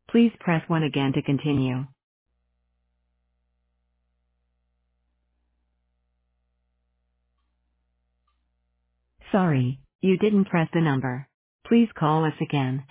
Please press 1 again to continue. Sorry, you didn't press the number. Please call us again.